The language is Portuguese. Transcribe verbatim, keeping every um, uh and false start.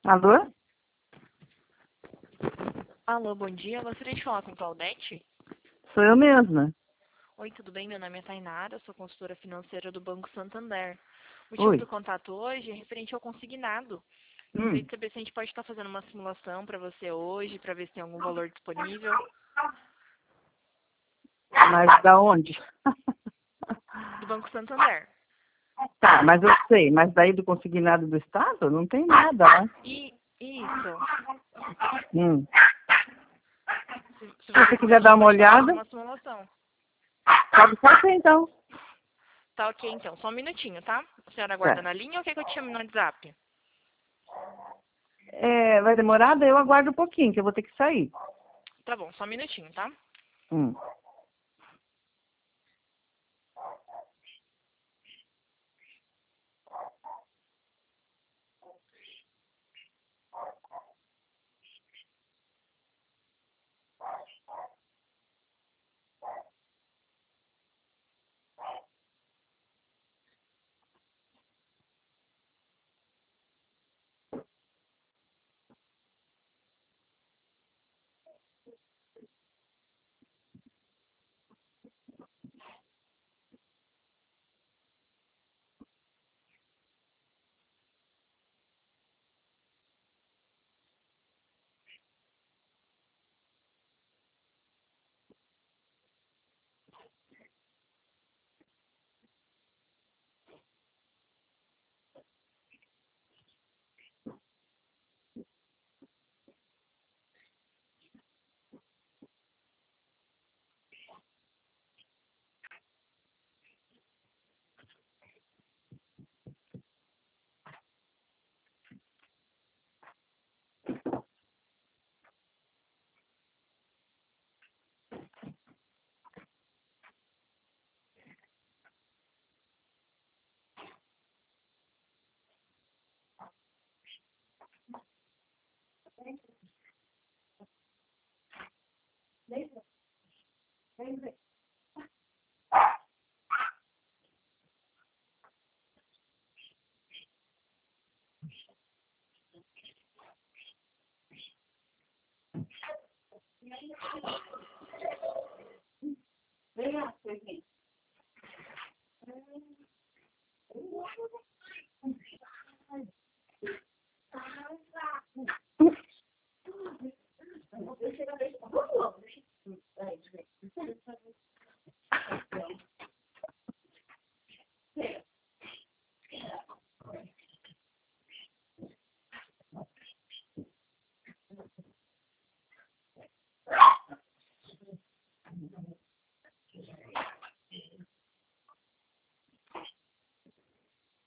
Alô? Alô, bom dia. Eu gostaria de falar com Claudete. Sou eu mesma. Oi, tudo bem? Meu nome é Tainara, sou consultora financeira do Banco Santander. O motivo Oi. do contato hoje é referente ao consignado. Gostaria Hum, de saber se a gente pode estar fazendo uma simulação para você hoje, para ver se tem algum valor disponível. mas da onde? Do Banco Santander. Tá, mas eu sei, mas daí do consignado do Estado não tem nada, né? E isso, Hum. se, se Se você você quiser puder, a dar gente uma pode estar fazendo olhada, uma simulação. pode fazer então. Tá ok, então. Só um minutinho, tá? A senhora aguarda Tá. na linha ou quer que eu te chame no WhatsApp? É, vai demorar, daí eu aguardo um pouquinho, que eu vou ter que sair. Tá bom, só um minutinho, tá? Hum.